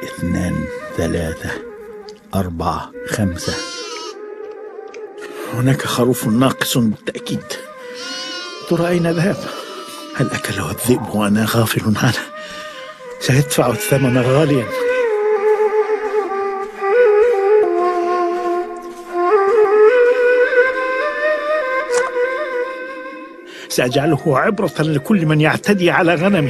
2 3 4 5. هناك خروف ناقص بالتأكيد. ترى أين ذهب؟ هل أكله الذئب وأنا غافل عنه؟ سيدفع الثمن غاليا. سأجعله عبرة لكل من يعتدي على غنمي.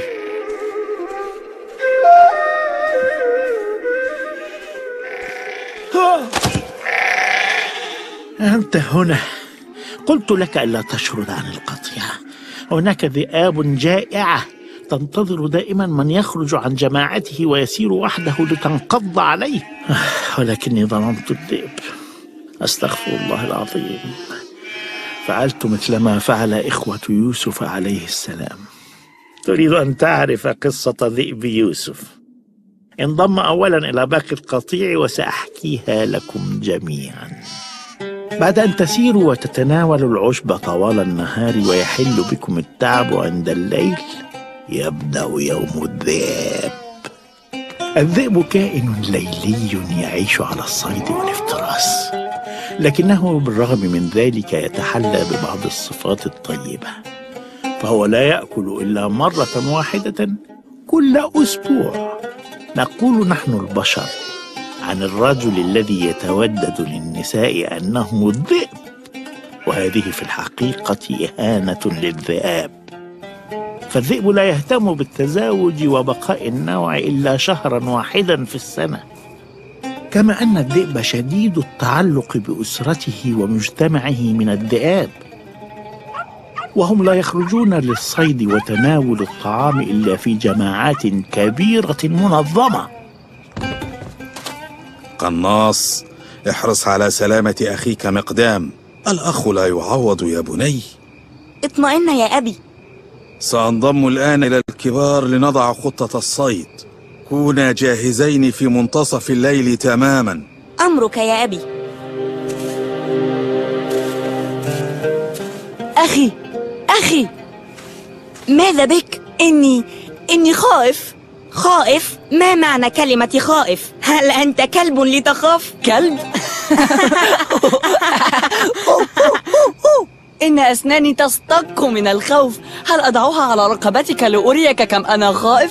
أنت هنا. قلت لك ألا تشرد عن القطيع. هناك ذئاب جائعة تنتظر دائما من يخرج عن جماعته ويسير وحده لتنقض عليه. ولكني ظلمت الذئب. أستغفر الله العظيم. فعلت مثل ما فعل إخوة يوسف عليه السلام. تريد أن تعرف قصة ذئب يوسف؟ انضم أولا إلى باقي القطيع وسأحكيها لكم جميعا. بعد أن تسيروا وتتناولوا العشب طوال النهار ويحل بكم التعب عند الليل، يبدأ يوم الذئب. الذئب كائن ليلي يعيش على الصيد والافتراس، لكنه بالرغم من ذلك يتحلى ببعض الصفات الطيبة، فهو لا يأكل إلا مرة واحدة كل أسبوع. نقول نحن البشر عن الرجل الذي يتودد للنساء أنه الذئب، وهذه في الحقيقة إهانة للذئاب، فالذئب لا يهتم بالتزاوج وبقاء النوع إلا شهرا واحدا في السنة. كما أن الذئب شديد التعلق بأسرته ومجتمعه من الذئاب، وهم لا يخرجون للصيد وتناول الطعام إلا في جماعات كبيرة منظمة. قناص، احرص على سلامة أخيك مقدام. الأخ لا يعوض يا بني. اطمئن يا أبي. سأنضم الآن إلى الكبار لنضع خطة الصيد. كونا جاهزين في منتصف الليل تماما. أمرك يا أبي. أخي ماذا بك؟ إني خائف. خائف؟ ما معنى كلمة خائف؟ هل أنت كلب لتخاف؟ كلب؟ إن أسناني تصطك من الخوف. هل أضعها على رقبتك لأريك كم أنا خائف؟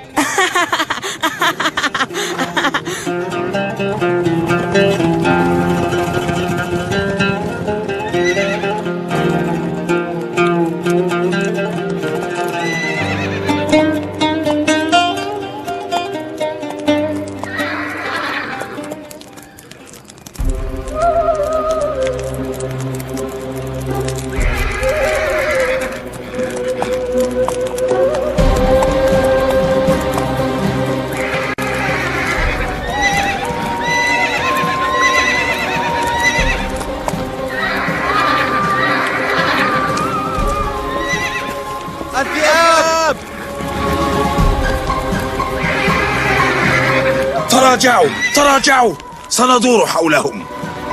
تراجعوا، سندور حولهم.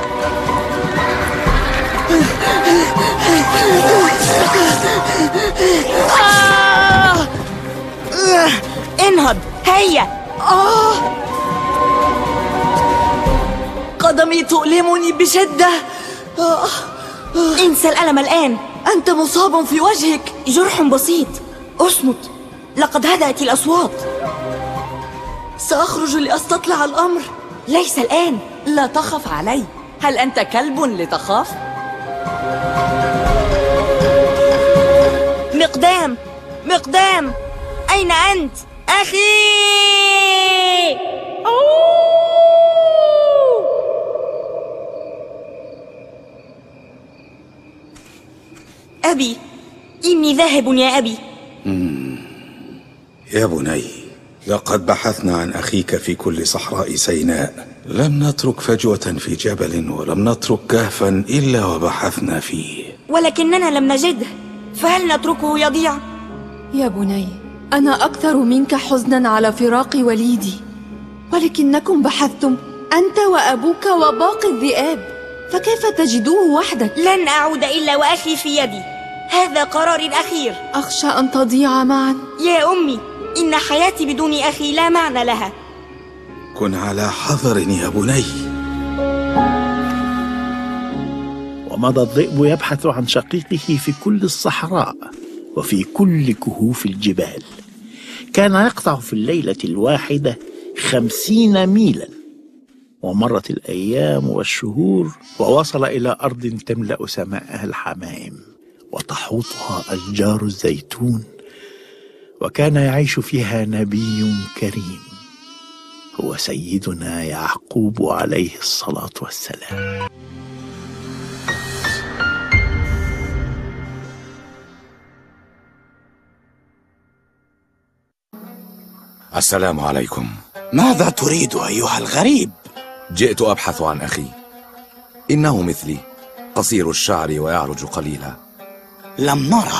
انهض، هيا. قدمي تؤلمني بشدة. انسى الألم الآن. أنت مصاب في وجهك. جرح بسيط. اصمت، لقد هدأت الأصوات. سأخرج لأستطلع الأمر. ليس الآن. لا تخف علي. هل أنت كلب لتخاف؟ مقدام، أين أنت؟ أخي! أبي، إني ذاهب يا أبي. يا بني، لقد بحثنا عن أخيك في كل صحراء سيناء. لم نترك فجوة في جبل، ولم نترك كهفا إلا وبحثنا فيه، ولكننا لم نجده. فهل نتركه يضيع؟ يا بني، أنا أكثر منك حزنا على فراق وليدي، ولكنكم بحثتم أنت وأبوك وباقي الذئاب، فكيف تجدوه وحدك؟ لن أعود إلا وأخي في يدي. هذا قراري الأخير. أخشى أن تضيع معا. يا أمي، إن حياتي بدون أخي لا معنى لها. كن على حذر يا بني. ومضى الذئب يبحث عن شقيقه في كل الصحراء وفي كل كهوف الجبال. كان يقطع في الليلة الواحدة 50 ميلا. ومرت الأيام والشهور ووصل إلى أرض تملأ سماءها الحمائم وتحوطها أشجار الزيتون، وكان يعيش فيها نبي كريم هو سيدنا يعقوب عليه الصلاة والسلام. السلام عليكم. ماذا تريد أيها الغريب؟ جئت أبحث عن أخي، إنه مثلي قصير الشعر ويعرج قليلا. لم نره.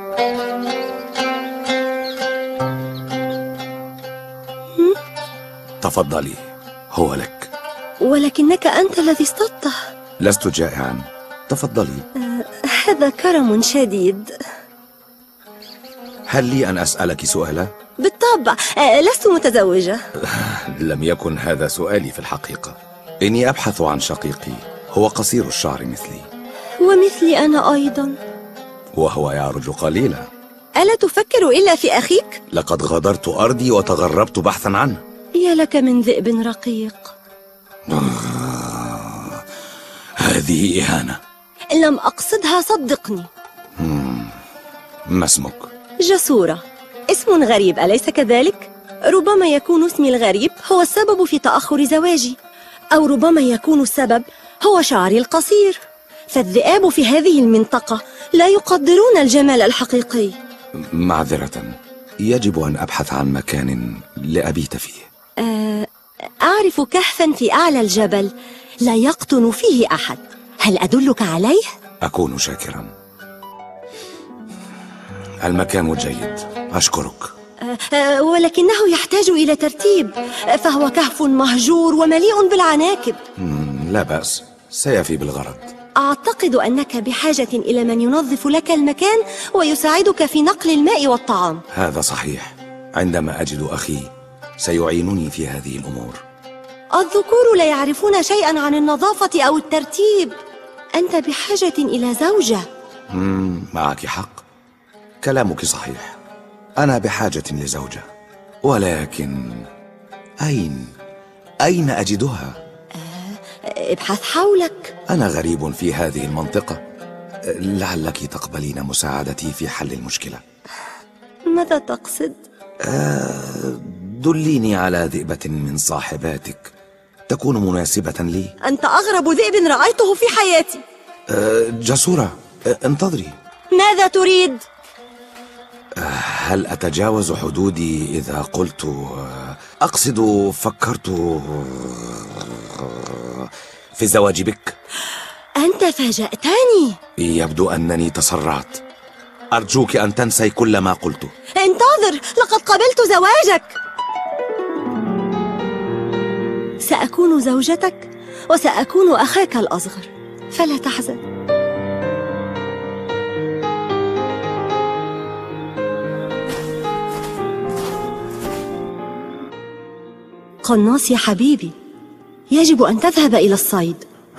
تفضلي، هو لك. ولكنك أنت الذي اصطدته. لست جائعا، تفضلي. هذا كرم شديد. هل لي أن أسألك سؤالا؟ بالطبع، لست متزوجة. لم يكن هذا سؤالي في الحقيقة. إني أبحث عن شقيقي، هو قصير الشعر مثلي. ومثلي أنا أيضا. وهو يعرج قليلا. ألا تفكر إلا في أخيك؟ لقد غادرت أرضي وتغربت بحثا عنه. يا لك من ذئب رقيق. هذه إهانة. لم أقصدها، صدقني. ما اسمك؟ جسورة. اسم غريب، أليس كذلك؟ ربما يكون اسمي الغريب هو السبب في تأخر زواجي، أو ربما يكون السبب هو شعري القصير. فالذئاب في هذه المنطقة لا يقدرون الجمال الحقيقي. معذرة، يجب أن أبحث عن مكان لأبيت فيه. أعرف كهفا في أعلى الجبل لا يقطن فيه أحد. هل أدلك عليه؟ أكون شاكرا. المكان جيد، أشكرك. ولكنه يحتاج إلى ترتيب، فهو كهف مهجور ومليء بالعناكب. لا بأس، سيفي بالغرض. أعتقد أنك بحاجة إلى من ينظف لك المكان ويساعدك في نقل الماء والطعام. هذا صحيح. عندما أجد أخي سيعينني في هذه الأمور. الذكور لا يعرفون شيئا عن النظافة أو الترتيب. أنت بحاجة إلى زوجة. معك حق، كلامك صحيح. أنا بحاجة لزوجة، ولكن أين أجدها؟ ابحث حولك. أنا غريب في هذه المنطقة، لعلك تقبلين مساعدتي في حل المشكلة. ماذا تقصد؟ دليني على ذئبة من صاحباتك تكون مناسبة لي. أنت أغرب ذئب رأيته في حياتي. جسورة، انتظري. ماذا تريد؟ هل أتجاوز حدودي إذا قلت أقصد فكرت في الزواج بك؟ أنت فاجأتني. يبدو أنني تسرعت. أرجوك أن تنسي كل ما قلته. انتظر، لقد قبلت زواجك. سأكون زوجتك وسأكون أخاك الأصغر، فلا تحزن. قناص يا حبيبي، يجب أن تذهب إلى الصيد.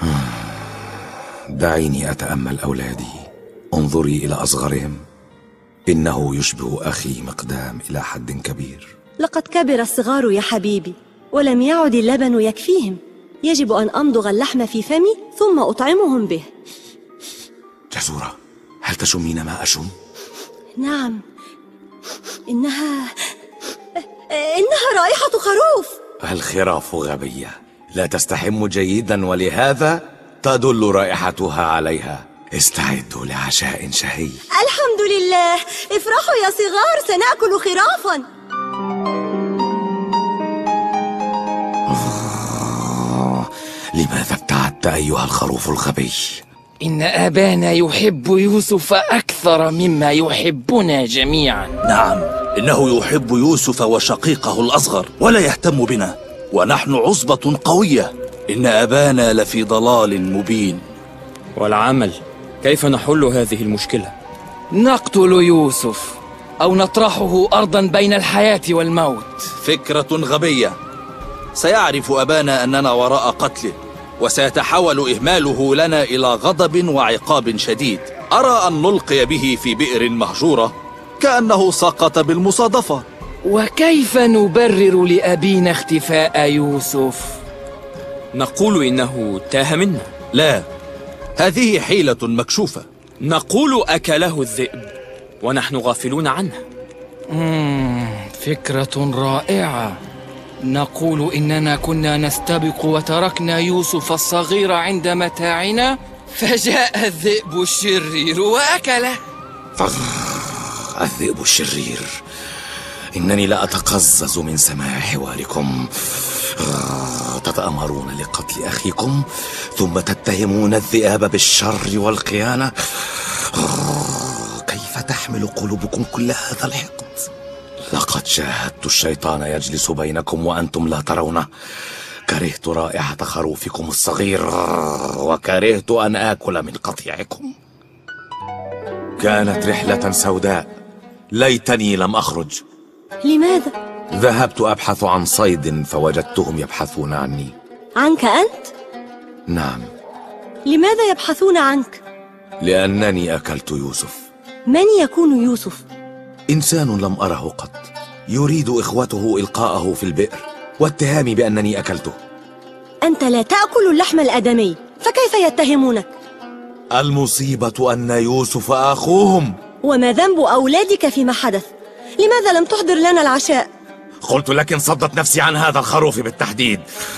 دعيني أتأمل أولادي. انظري إلى أصغرهم، إنه يشبه أخي مقدام إلى حد كبير. لقد كبر الصغار يا حبيبي، ولم يعد اللبن يكفيهم. يجب أن أمضغ اللحم في فمي ثم أطعمهم به. جسورة، هل تشمين ما أشم؟ نعم، إنها رائحة خروف. الخراف غبية، لا تستحم جيدا، ولهذا تدل رائحتها عليها. استعدوا لعشاء شهي. الحمد لله، افرحوا يا صغار، سنأكل خرافا. لماذا ابتعدت أيها الخروف الغبي؟ إن أبانا يحب يوسف أكثر مما يحبنا جميعا. نعم، إنه يحب يوسف وشقيقه الأصغر ولا يهتم بنا، ونحن عصبة قوية. إن أبانا لفي ضلال مبين. والعمل، كيف نحل هذه المشكلة؟ نقتل يوسف أو نطرحه أرضا بين الحياة والموت. فكرة غبية. سيعرف أبانا أننا وراء قتله، وسيتحول إهماله لنا إلى غضب وعقاب شديد. أرى أن نلقي به في بئر مهجورة كأنه سقط بالمصادفة. وكيف نبرر لأبينا اختفاء يوسف؟ نقول إنه تاه منا. لا، هذه حيلة مكشوفة. نقول أكله الذئب ونحن غافلون عنه. فكرة رائعة. نقول إننا كنا نستبق وتركنا يوسف الصغير عند متاعنا، فجاء الذئب الشرير وأكله. الذئب الشرير، إنني لا أتقزز من سماع حواركم. تتأمرون لقتل أخيكم ثم تتهمون الذئاب بالشر والخيانة. كيف تحمل قلوبكم كل هذا الحقد؟ لقد شاهدت الشيطان يجلس بينكم وأنتم لا ترونه. كرهت رائحة خروفكم الصغير وكرهت أن آكل من قطيعكم. كانت رحلة سوداء، ليتني لم أخرج. لماذا؟ ذهبت أبحث عن صيد فوجدتهم يبحثون عني. عنك أنت؟ نعم. لماذا يبحثون عنك؟ لأنني أكلت يوسف. من يكون يوسف؟ إنسان لم أره قط، يريد إخوته إلقاءه في البئر واتهامي بأنني أكلته. أنت لا تأكل اللحم الآدمي، فكيف يتهمونك؟ المصيبة أن يوسف أخوهم. وما ذنب أولادك فيما حدث؟ لماذا لم تحضر لنا العشاء؟ قلت لكن صدت نفسي عن هذا الخروف بالتحديد.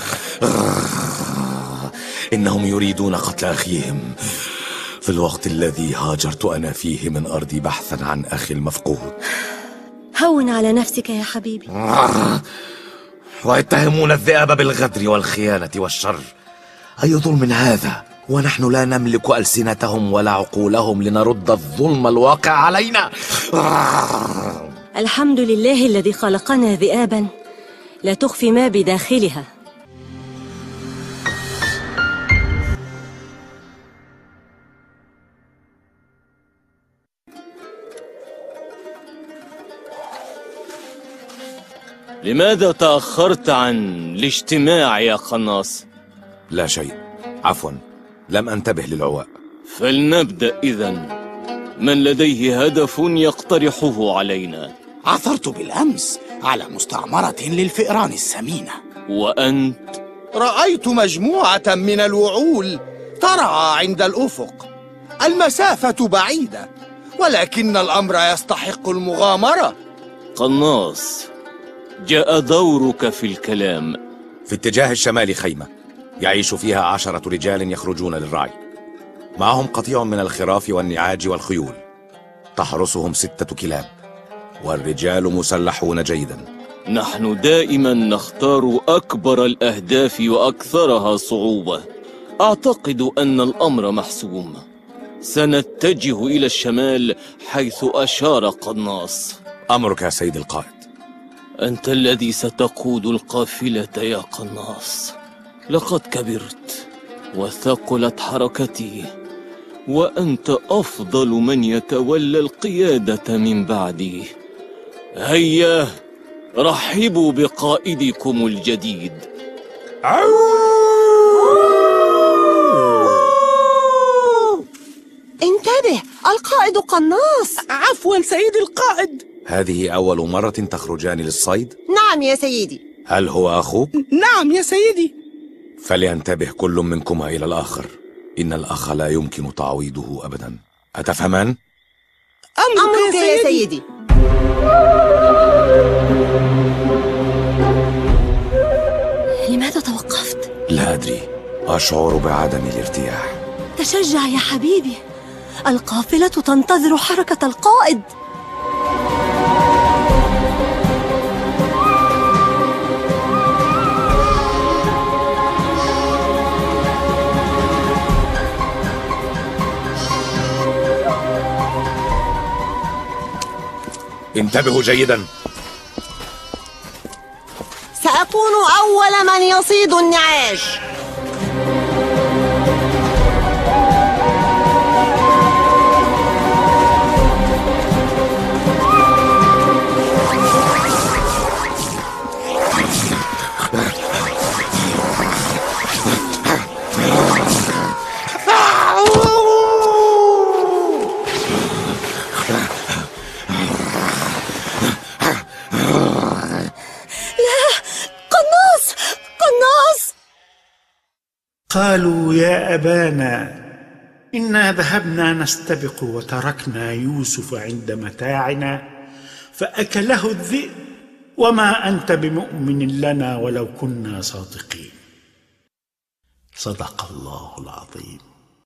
إنهم يريدون قتل أخيهم في الوقت الذي هاجرت أنا فيه من أرضي بحثا عن أخي المفقود. هون على نفسك يا حبيبي. ويتهمون الذئاب بالغدر والخيانة والشر. أي ظلم هذا ونحن لا نملك ألسنتهم ولا عقولهم لنرد الظلم الواقع علينا؟ الحمد لله الذي خلقنا ذئابا لا تخفي ما بداخلها. لماذا تأخرت عن الاجتماع يا قناص؟ لا شيء، عفوا، لم أنتبه للعواء. فلنبدأ إذن. من لديه هدف يقترحه علينا؟ عثرت بالأمس على مستعمرة للفئران السمينة. وأنت؟ رأيت مجموعة من الوعول ترعى عند الأفق. المسافة بعيدة، ولكن الأمر يستحق المغامرة. قناص، جاء دورك في الكلام. في اتجاه الشمال خيمة يعيش فيها 10 رجال يخرجون للرعي، معهم قطيع من الخراف والنعاج والخيول، تحرسهم 6 كلاب، والرجال مسلحون جيدا. نحن دائما نختار أكبر الأهداف وأكثرها صعوبة. أعتقد أن الأمر محسوم. سنتجه إلى الشمال حيث أشار قناص. أمرك يا سيد القائد. أنت الذي ستقود القافلة يا قناص. لقد كبرت وثقلت حركتي، وأنت أفضل من يتولى القيادة من بعدي. هيا رحبوا بقائدكم الجديد. انتبه، القائد قناص. عفوا سيدي القائد. هذه أول مرة تخرجان للصيد؟ نعم يا سيدي. هل هو أخوك؟ نعم يا سيدي. فلينتبه كل منكما إلى الآخر، إن الأخ لا يمكن تعويضه أبدا. أتفهمان؟ أمرك يا سيدي. لماذا توقفت؟ لا أدري، أشعر بعدم الارتياح. تشجع يا حبيبي، القافلة تنتظر حركة القائد. انتبهوا جيدا. سأكون أول من يصيد النعاج. قالوا يا أبانا إنا ذهبنا نستبق وتركنا يوسف عند متاعنا فأكله الذئب وما أنت بمؤمن لنا ولو كنا صادقين. صدق الله العظيم.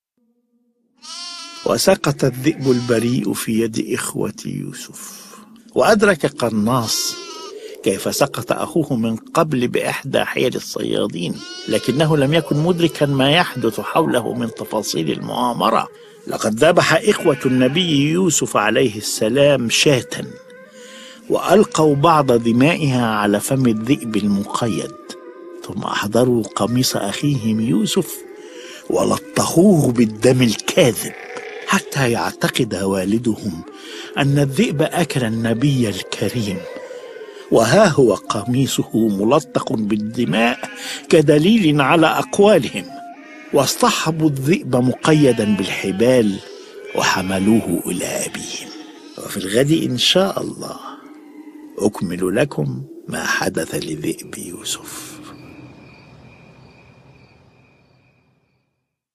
وسقط الذئب البريء في يد إخوة يوسف، وأدرك قرناص كيف سقط أخوه من قبل بإحدى حيل الصيادين، لكنه لم يكن مدركا ما يحدث حوله من تفاصيل المؤامرة. لقد ذبح إخوة النبي يوسف عليه السلام شاة، وألقوا بعض دمائها على فم الذئب المقيد، ثم أحضروا قميص أخيهم يوسف ولطخوه بالدم الكاذب حتى يعتقد والدهم أن الذئب أكل النبي الكريم، وها هو قميصه ملطخ بالدماء كدليل على أقوالهم. واصطحبوا الذئب مقيدا بالحبال وحملوه إلى أبيهم. وفي الغد إن شاء الله أكمل لكم ما حدث لذئب يوسف.